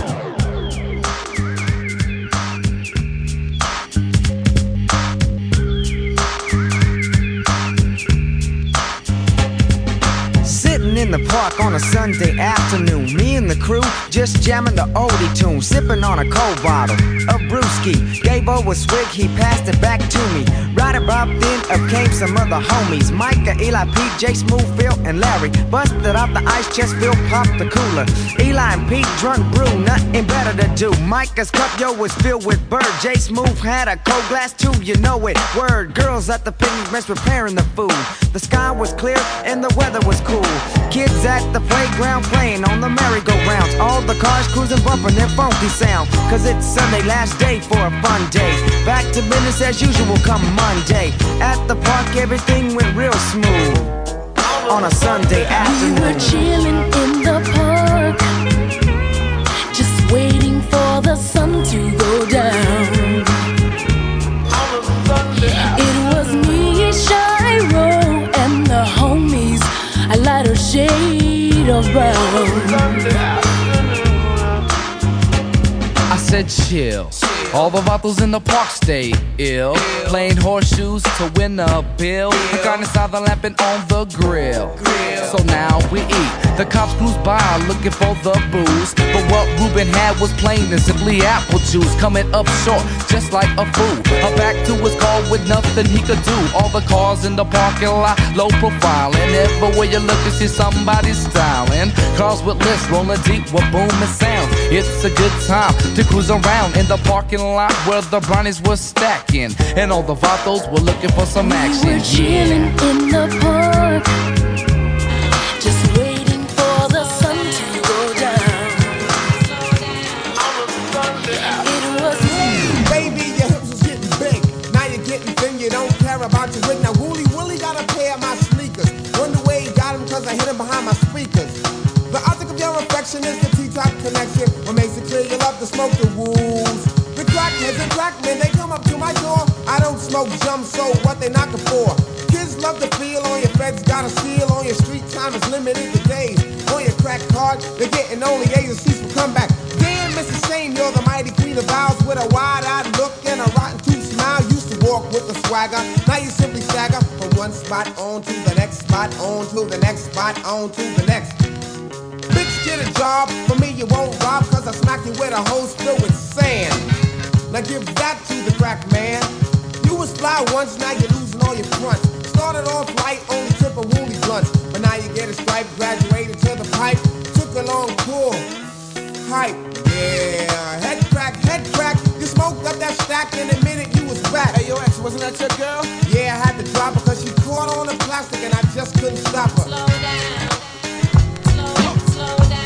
Sitting in the park on a Sunday afternoon, me and the crew just jamming the oldie tune, sipping on a cold bottle of brewski. Gave over a swig, he passed it back to me. Right about then, up came some other homies, Micah, Eli, Pete, J, Smooth, Phil, and Larry. Busted out the ice chest, Phil popped the cooler. Eli and Pete drunk brew, nothing better to do. Micah's cup, yo, was filled with bird. J, Smooth had a cold glass too, you know it. Word, girls at the picnic bench preparing the food. The sky was clear and the weather was cool. Kids at the playground playing on the merry-go-rounds. All the cars cruising, bumping their funky sound. Cause it's Sunday, last day for a fun day. Back to business as usual come Monday. At the park, everything went real smooth. On a Sunday afternoon. We were chilling in the park, just waiting for the sun to go down. It was me, Shiro, and the homies, a lighter shade of brown. I said chill. All the vatos in the park stayed ill, playing horseshoes to win a bill. The carne asada lamping on the grill. So now we eat. The cops cruise by looking for the booze, but what Ruben had was plain and simply apple juice. Coming up short, just like a fool. Back to his car with nothing he could do. All the cars in the parking lot, low profile, and everywhere you look, you see somebody styling. Cars with lifts rolling deep with booming sounds. It's a good time to cruise around in the parking lot where the brownies were stacking, and all the vatos were looking for some action. We were chilling in the park, just waiting for the sun to go down. It was baby, your hips was getting big. Now you're getting thin, you don't care about your wig. Now Wooly Willie got a pair of my sneakers. Wonder where he got them, cause I hit him behind my speakers. The object of your affection is the T-top connection. What makes it clear you love to smoke the wolves. The crackheads and crackmen, they come up to my door. I don't smoke jump, so what they knocking for? Kids love to feel on your feds, got a seal on your street time is limited to days. On your crack card, they're getting only A's and C's for comeback. Damn, Mrs. Shane, you're the mighty queen of vows with a wide-eyed look and a rotten tooth smile. Used to walk with a swagger, now you simply stagger from one spot on to the next spot, on to the next spot, on to the next. Bitch, get a job, for me you won't rob, cause I smack you with a hose filled with sand. Now give that to the crack man. You was fly once, now you're losing all your fronts. Started off light, only tip a woolly blunt, but now you get a stripe, graduated to the pipe. Took a long pull, hype, yeah. Head crack, you smoked up that stack in a minute. You was fat. Hey, yo, X, wasn't that your girl? Yeah, I had to drop her because she caught on the plastic and I just couldn't stop her. Slow down. Slow down.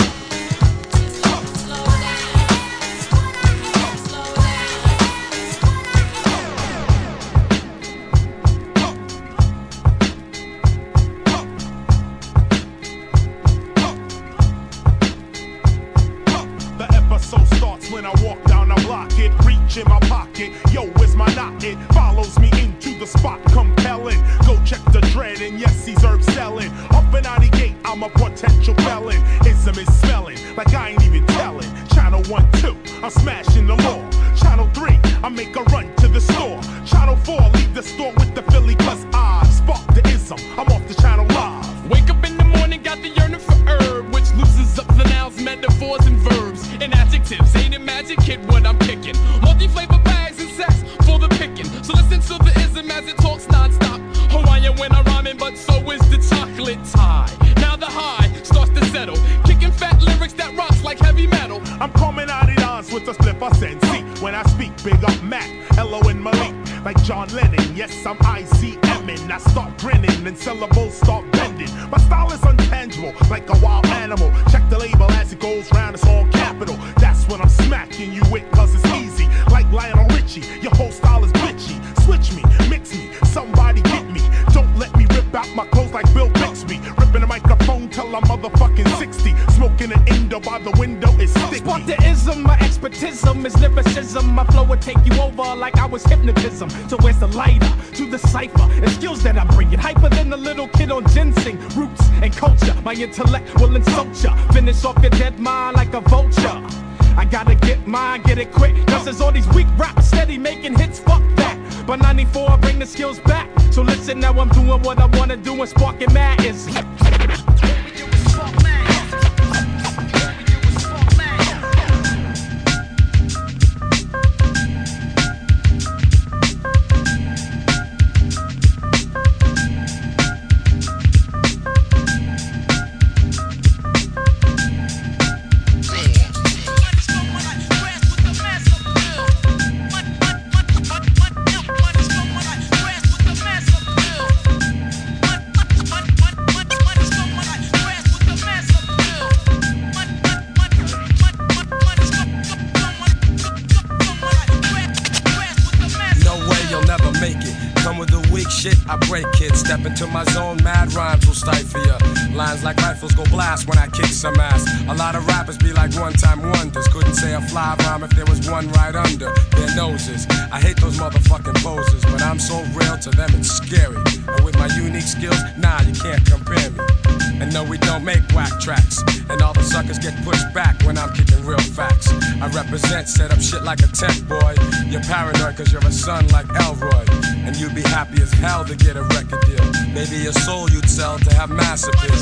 When I walk down the block, it reach in my pocket. Yo, where's my knot? It follows me into the spot, compelling. Go check the dread, and yes, he's herb selling. Up and out the gate, I'm a potential felon. Ism is smelling like I ain't even telling. Channel 1, 2, I'm smashing the law. Channel 3, I make a run to the store. Channel 4, leave the store with the Philly, cause I spark the ism. I'm off the channel live. Wake up in the morning, got the yearning for herb, which loosens up the nouns, metaphors, and verbs, and adjectives. Ain't it magic, kid, what I'm kicking? Multi-flavor bags and sacks for the picking. So listen to the ism as it talks non-stop. Hawaiian when I'm rhyming, but so is the chocolate tie. Now the high starts to settle, kicking fat lyrics that rocks like heavy metal. I'm coming out of dance with a slip of sense. When I speak, big up Mac, Elo and Malik. Like John Lennon, yes, I'm ICMing. I start grinning and syllables start bending. My style is untangible, like a wild animal. Check the label as it goes round, it's all capital. That's when I'm smacking you with, cause it's easy. Like Lionel Richie, your whole style is bitchy. Switch me, mix me, somebody get me. Don't let me rip out my clothes like Bill Bixby. Ripping a microphone till I'm motherfucking 60. Smoking an Indo by the window is sticky. Spark the ism, my expertism is lyricism. My flow would take you over like I was hypnotism. So where's the lighter to the cipher and skills that I bring it? Hyper than a little kid on ginseng, roots and culture. My intellect will insult ya, finish off your dead mind like a vulture. I gotta get mine, get it quick, cause there's all these weak raps steady making hits, fuck that. But 94, I bring the skills back. So listen, now I'm doing what I wanna do and sparking mad is. I break kids, step into my zone, mad rhymes will stifle ya. Lines like rifles go blast when I kick some ass. A lot of rappers be like one-time wonders. Couldn't say a fly rhyme if there was one right under their noses. I hate those motherfucking posers, but I'm so real to them it's scary. And with my unique skills, nah, you can't compare me. And no, we don't make whack tracks. And all the suckers get pushed back when I'm kicking real facts. I represent, set up shit like a tech boy. You're paranoid cause you're a son like Elroy. And you'd be happy as hell to get a record deal. Maybe your soul you'd sell to have mass appeal.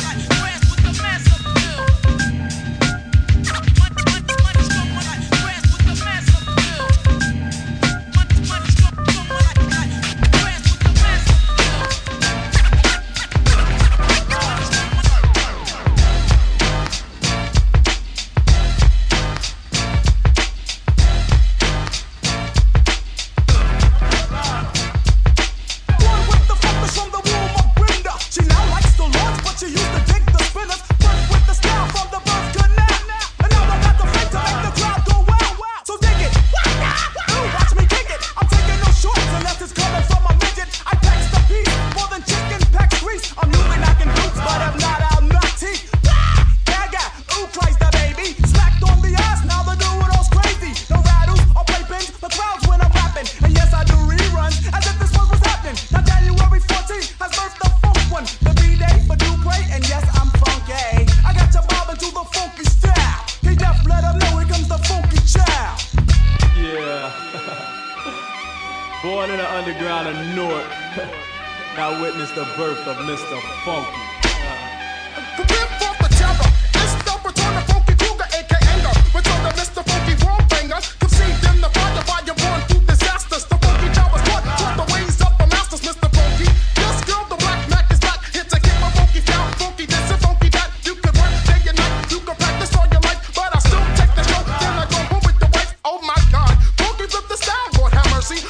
Born in the underground of Newark, now witness the birth of Mr. Funky. Prepare for the terror. It's the return of Funky Kruger, aka Anger. Return of Mr. Funky World Banger. Conceived in the fire, born through disasters. The Funky Towers taught the ways of the masters, Mr. Funky. This girl, the black Mac is back. Here to kick my funky style, funky this and funky that. You could work day and night, you could practice all your life, but I still take the show. Then I go home with the wife. Oh my God, Funky flip the style, Lord have mercy.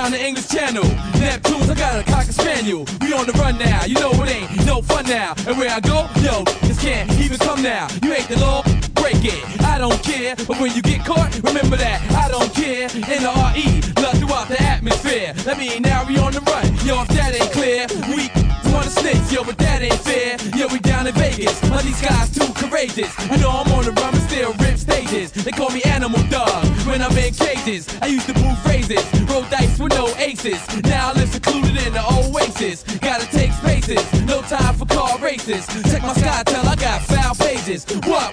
down the English Channel. Neptunes, I got a cocker spaniel. We on the run now, you know it ain't no fun now. And where I go, yo, just can't even come now. You ain't the law, break it. I don't care, but when you get caught, remember that I don't care. N-R-E, love throughout the atmosphere. That mean now we on the run. Yo, if that ain't clear, we wanna snitch, yo, but that ain't fair. Yo, we down in Vegas, but these guys too courageous. You know I'm on the run, but still rip stages. They call me Animal Dog when I'm in cages. I used to boo phrases, roll dice with no aces. Now I live secluded in the oasis. Gotta take spaces, no time for car races. Check my SkyTel, I got foul pages. What?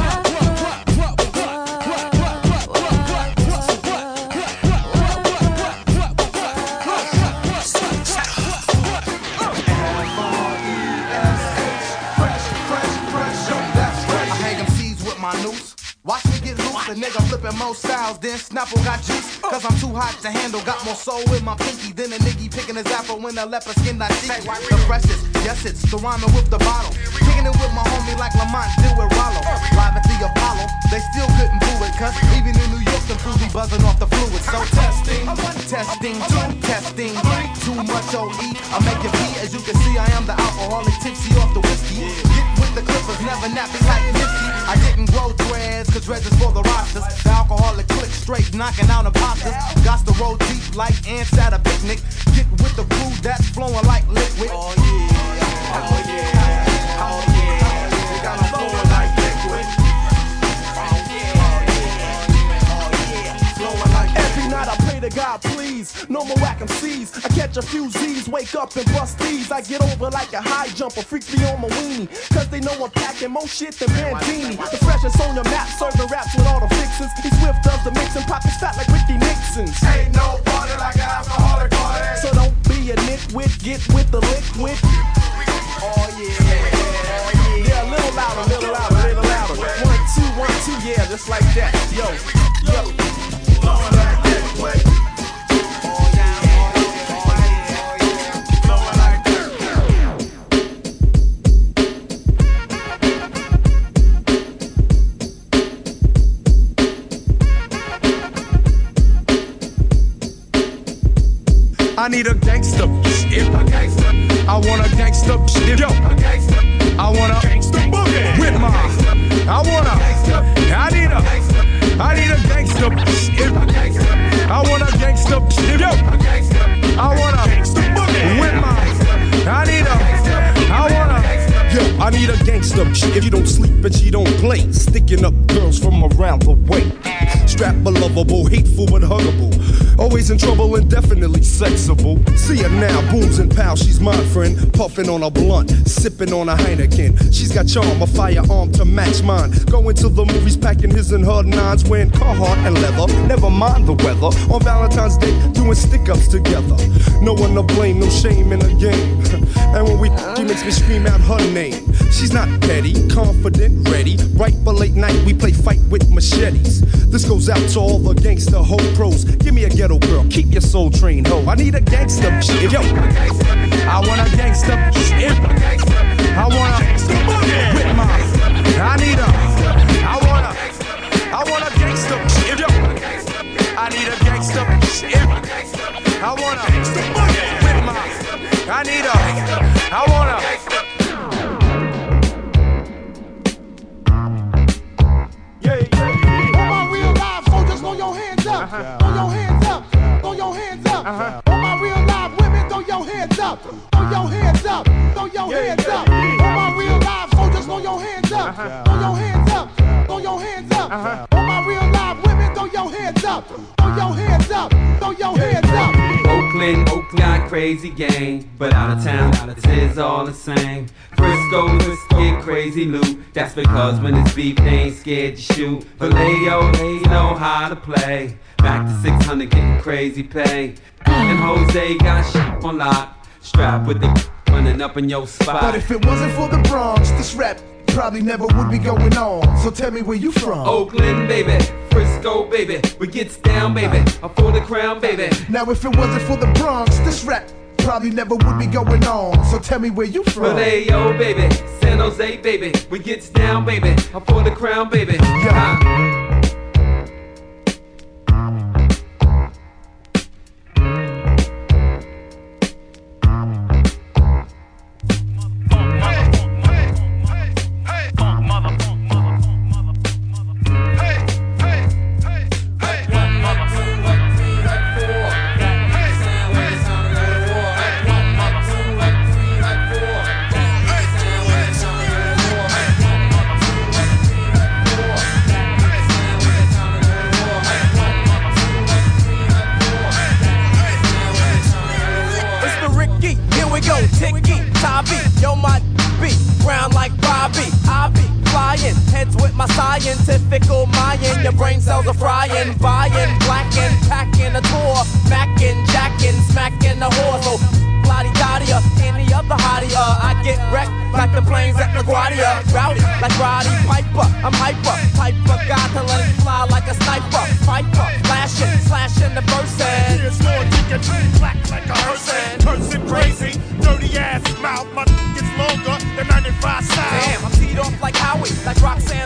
Watch me get loose, a nigga flipping more styles than Snapple got juice. Cause I'm too hot to handle, got more soul in my pinky than a nigga picking his apple when a leopard skin I see. The freshest, yes it's the rhyming with the bottle. Kicking it with my homie like Lamont did with Rollo. Live at the Apollo, they still couldn't do it. Cause even in New York, them fools be buzzing off the fluid. So testing, testing, too much OE. I make it pee, as you can see I am the alcoholic tipsy off the whiskey. Get with the Clippers, never nappy like Nipsey. I didn't grow dreads, cause dreads is for the rosters. The alcoholic click straight, knocking out imposters. Got to roll deep like ants at a picnic. Get with the crew that's flowing like liquid. Oh yeah, oh yeah, oh yeah. We got 'em flowing like liquid. Oh yeah, oh yeah, flowing like liquid. Every night I pray to God, please, no more whack MCs. I catch a few Z's, wake up and bust these. I get over like a high jumper, freak me on my weenie. Cause they know I'm packing more shit than Bandini. The freshest on your map, serving raps with all the fixins. He Swift does the mixing, pockets fat like Ricky Nixon's. Ain't no party like an alcoholic party. So don't be a nitwit, get with the liquid. Oh yeah, yeah, a little louder, little louder, little louder. 1, 2, 1, 2, yeah, just like that. Yo, yo. Flowing like liquid. I need a gangster, I want a gangster, yo. I want a gangster boogie with my. I need a gangster, I want a gangster, yo. I want a gangster boogie with my. I need a gangster. If you don't sleep and she don't play, sticking up girls from around the way. Strap a lovable, hateful but huggable. Always in trouble and definitely sexable. See her now, booms and pals, she's my friend. Puffing on a blunt, sipping on a Heineken. She's got charm, a firearm to match mine. Going to the movies, packing his and her nines, wearing Carhartt and leather. Never mind the weather. On Valentine's Day, doing stick-ups together. No one to blame, no shame in the game. And when we she makes me scream out her name. She's not petty, confident, ready. Right for late night, we play fight with machetes. This goes out to all the gangster ho pros. Give me a ghetto girl, keep your soul trained ho. I need a gangster, yo. I want a gangster, I want a with my. I need a, I want a gangster, yo. I need a gangster, I want a with my. I need a, I want a. Throw your hands up, throw your hands up, throw your hands up. All my real live women, throw your hands up, throw your hands up, throw your hands up. All my real live soldiers, throw your hands up, throw your hands up, throw your hands up. All my real live women, throw your hands up, throw your hands up, throw your hands up. Oakland got crazy gang, but out of town, it's all the same. Frisco, get crazy loot. That's because when it's beef, they ain't scared to shoot. Vallejo, they know how to play. Back to 600, getting crazy pay. And Jose got shit on lock. Strapped with the running up in your spot. But if it wasn't for the Bronx, this rap probably never would be going on. So tell me where you from. Oakland, baby. Frisco, baby. We gets down, baby. I'm for the crown, baby. Now if it wasn't for the Bronx, this rap probably never would be going on. So tell me where you from. Vallejo, baby. San Jose, baby. We gets down, baby. I'm for the crown, baby. Yeah. Tiki, Tabi, yo my beat, brown like Robbie. I be flying, heads with my scientifical Mayan. Your brain cells are frying, buying, blacking, packing a tour, macking, jacking, smacking a whore. So Lottie Dottie or any other hottie, I get wrecked like the planes at LaGuardia. Rowdy like Roddy Piper, I'm hyper. Piper got to let it fly like a sniper. Piper, flashing, slashing the person. Here's Lord Dickens, black like a person crazy, dirty ass mouth. My gets longer than 95 style. Damn, I'm teed off like Howie, like Roxanne.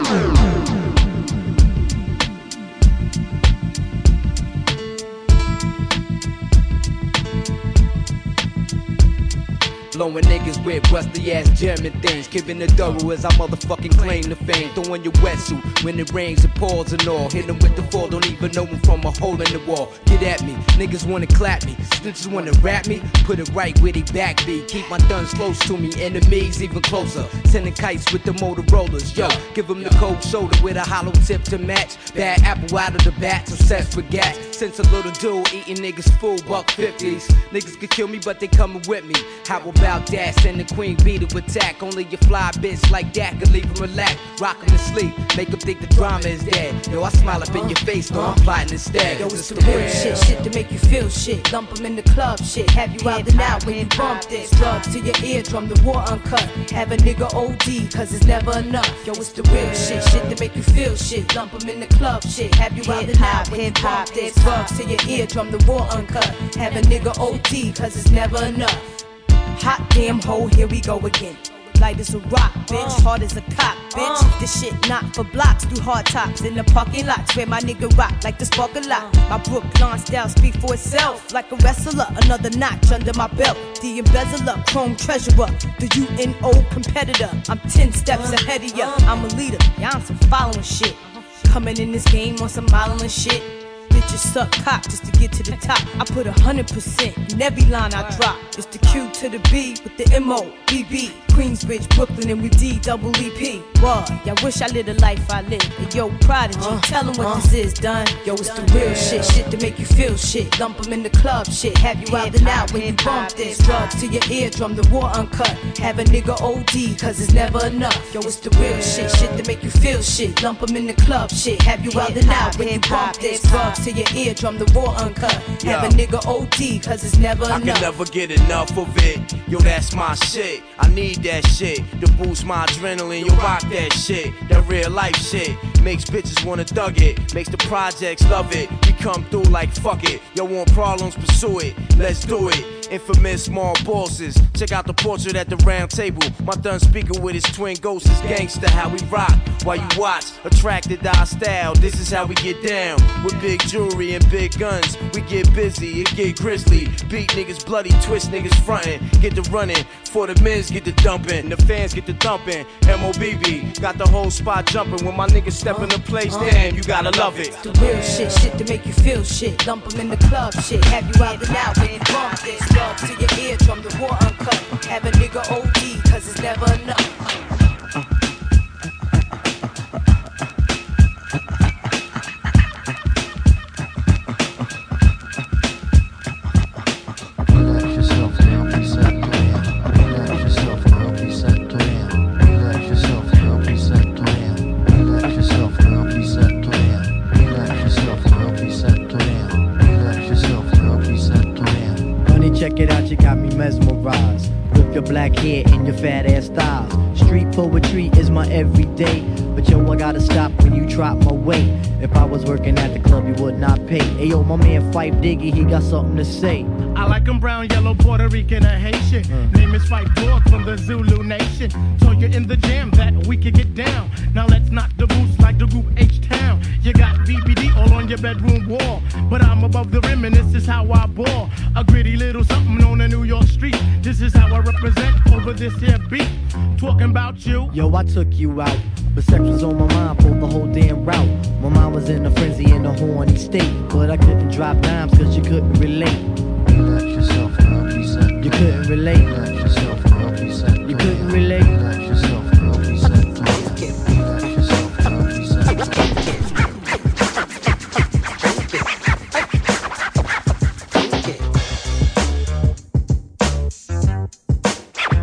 Blowing niggas with rusty ass German things. Keeping it thorough as I motherfucking claim the fame. Throwing your wetsuit when it rains and pours and all. Hit them with the fall, don't even know them from a hole in the wall. Get at me, niggas wanna clap me. Snitches wanna rap me, put it right where they back be. Keep my guns close to me, enemies even closer. Sending kites with the Motorola's, yo. Give them the cold shoulder with a hollow tip to match. Bad apple out of the bat, obsessed with gas. Since a little dude eating niggas full $1.50s. Niggas could kill me, but they coming with me. How about that? Send the queen bee to attack. Only your fly bitch like that could leave him relaxed. Rock him to sleep, make him think the drama is dead. Yo, I smile up in your face, though I'm plotting instead. Yo, it's the real shit, shit to make you feel shit. Lump him in the club, shit. Have you out and out when you bump this. Drugs to your eardrum, the war uncut. Have a nigga OD, cause it's never enough. Yo, it's the real shit, shit to make you feel shit. Lump him in the club, shit. Have you out and out when you bump this. Drugs to your eardrum, the war uncut. Have a nigga OD, cause it's never enough. Hot damn hoe, here we go again. Light as a rock, bitch, hard as a cock, bitch. This shit not for blocks, through hard tops in the parking lots where my nigga rock like the spark a lot. My Brooklyn style speak for itself, like a wrestler, another notch under my belt. The embezzler, chrome treasurer, the UNO competitor. I'm 10 steps ahead of ya. I'm a leader, y'all on some following shit. Coming in this game on some modeling shit. Bitches suck cock just to get to the top. I put 100% in every line I drop. It's the Q to the B with the M-O-B-B. Queensbridge, Brooklyn, and we D-double-E-P. What? Y'all wish I lived a life I lived. Hey, yo, Prodigy, tell them what this is, done. Yo, it's the real shit, shit to make you feel shit. Lump them in the club, shit. Have you out and out when you bump this. Drugs to your eardrum, the war uncut. Have a nigga OD, cause it's never enough. Yo, it's the real shit, shit to make you feel shit. Lump them in the club, shit. Have you out and out when you bump this. Drugs to your eardrum, the war uncut. Have a nigga OD, cause it's never enough. I can never get enough of it. Yo, that's my shit. I need that shit to boost my adrenaline. You rock that shit, that real life shit. Makes bitches wanna thug it, makes the projects love it. We come through like fuck it. Yo, want problems, pursue it. Let's do it. Infamous small bosses. Check out the portrait at the round table. My done speaker with his twin ghosts is gangster. How we rock while you watch. Attracted to our style. This is how we get down. With big jewelry and big guns. We get busy, it get grisly. Beat niggas bloody, twist niggas frontin'. Get the running. For the men's get the dumping. The fans get the thumping. MOBB got the whole spot jumping. When my niggas step in the place, damn, you gotta love it. The real shit, shit to make you feel shit. Lump them in the club, shit. Have you out and out when you bump this. Drugs to your eardrum, the war uncut. Have a nigga OD, cause it's never enough. Check it out, you got me mesmerized. With your black hair and your fat ass styles. Street poetry is my everyday. But yo, I gotta stop when you drop my weight. If I was working at the club, you would not pay. Ayo, my man Fife Diggy, he got something to say. I like him brown, yellow, Puerto Rican, or Haitian. Name is Fife Dog from the Zulu Nation. Told you in the jam that we could get down. Now let's knock the boots like the group H-Town. You got BBD all on your bedroom wall. But I'm above the rim and this is how I ball. A gritty little something on a New York street. This is how I represent over this here beat. Talking about you. Yo, I took you out. But sex was on my mind, pulled the whole damn route. My mind was in a frenzy in a horny state. But I couldn't drop dimes cause you couldn't relate. Relax yourself and I'll be set. You couldn't relate. Relax yourself and I'll be set. You couldn't relate. Relax yourself and I'll be set. Relax yourself and I'll be set.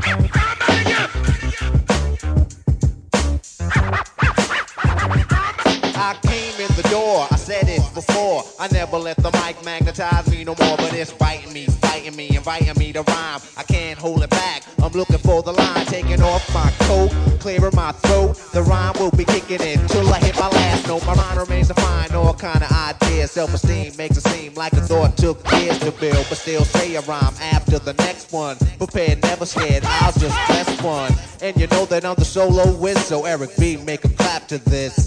I came in the door, I said it before. I never let the mic magnetize me no more, but it's biting me, fighting me, inviting me to rhyme. I can't hold it back. I'm looking for the line, taking off my coat, clearing my throat. The rhyme will be kicking in till I hit my last note. My mind remains defined, all kind of ideas. Self-esteem makes it seem like a thought took years to build, but still say a rhyme after the next one. Prepared, never scared, I'll just press one. And you know that I'm the solo whiz, so Eric B, make a clap to this.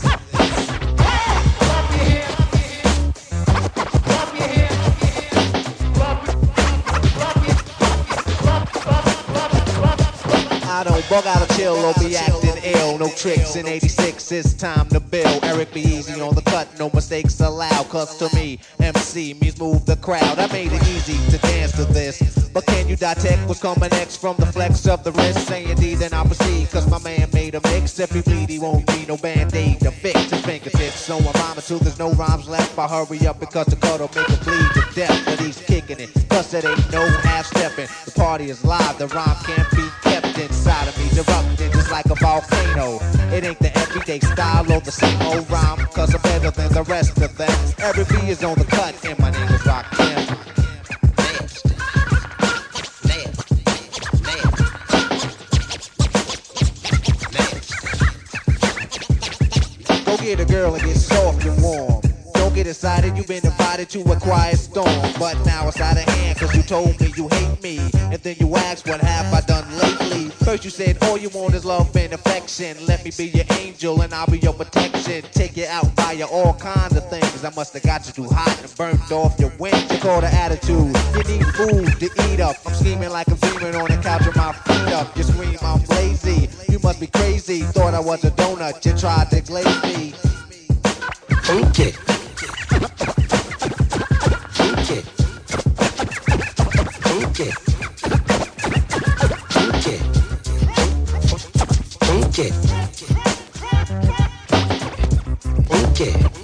I don't bug out of chill or be acting ill. No tricks in 86, it's time to build. Eric be easy on the cut, no mistakes allowed. Cause to me, MC means move the crowd. I made it easy to dance to this. But can you detect what's coming next from the flex of the wrist? Say indeed, then I'll proceed. Cause my man made a mix. If he bleed, he won't need no band-aid to fix his fingertips. So I'm rhyming till there's no rhymes left. I hurry up because the cut'll make it bleed to death. But he's kicking it, cause it ain't no half-stepping. The party is live, the rhyme can't be kept inside of me, erupting just like a volcano. It ain't the everyday style or the same old rhyme, cause I'm better than the rest of them. Every B is on the cut, and my name is Rakim. Go get a girl and get soft and warm. Don't get excited, you've been invited to a quiet storm. But now it's out of hand, cause you told me you hate me. And then you asked, what have I done lately? First you said, all you want is love and affection. Let me be your angel and I'll be your protection. Take you out, buy you all kinds of things. I must have got you too hot and burnt off your wings. You call the attitude, you need food to eat up. I'm scheming like I'm dreaming on the couch with my feet up. You scream, I'm lazy, you must be crazy. Thought I was a donut, you tried to glaze me. Okay. Okay. Okay. Okay. Okay.